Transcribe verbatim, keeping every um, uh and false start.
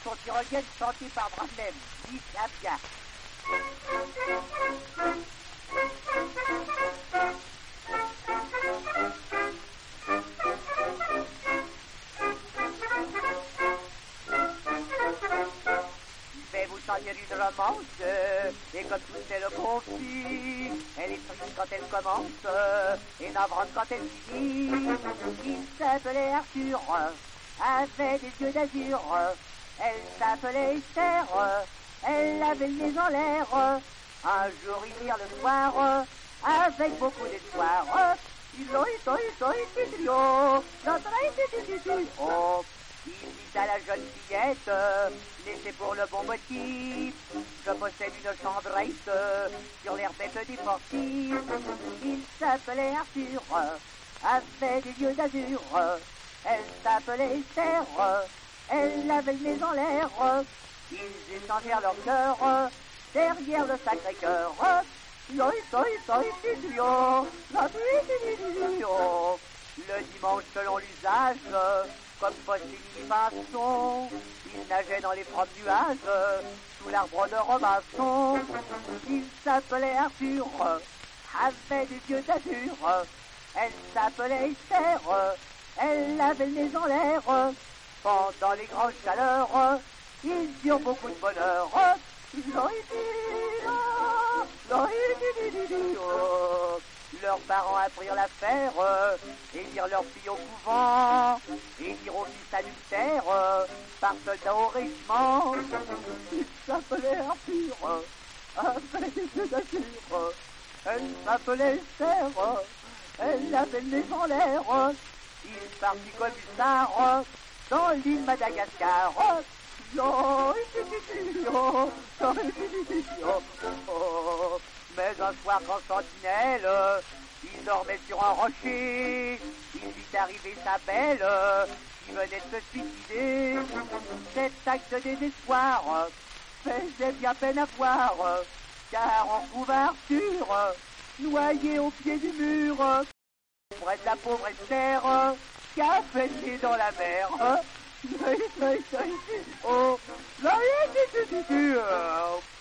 son tyrolienne chantée par Braslem. Dis, bien, bien. Je vais vous sortir une romance, et comme tout c'est le conflit, elle est triste quand elle commence, et navrante quand elle finit. Il s'appelait Arthur, avait des yeux d'azur, elle s'appelait Esther, elle avait le nez en l'air. Un jour ils virent le soir, avec beaucoup d'espoir, ils ont eu, ils ont eu, ils ont eu, oh. Il dit à la jeune fillette, laissez pour le bon motif, je possède une chambrette sur l'air bête des portifs. Il s'appelait Arthur, avait des yeux d'azur, elle s'appelait Esther, elle avait le nez en l'air. Ils échangèrent leur cœur derrière le Sacré-Cœur. Le dimanche, selon l'usage, comme Fossélie Masson, il nageait dans les froids nuages, sous l'arbre de Robinson. Il s'appelait Arthur, avait des yeux d'azur, elle s'appelait Esther, elle avait le nez en l'air. Pendant les grandes chaleurs, ils eurent beaucoup de bonheur. Leurs parents apprirent l'affaire et mirent leurs filles au couvent et dirent aux filles salutaires par soldats au régiment. Il s'appelait Arthur, avait des yeux d'azur, elle s'appelait Esther, elle avait le nez en l'air. Il partit comme hussard dans l'île Madagascar. Mais un soir quand sentinelle, il dormait sur un rocher, il vit arriver sa belle, qui venait de se suicider. Cet acte de désespoir faisait bien peine à voir, car en trouve Arthur, noyé au pied du mur, près de la pauvre Esther, qui a fêté dans la mer. Oh, là,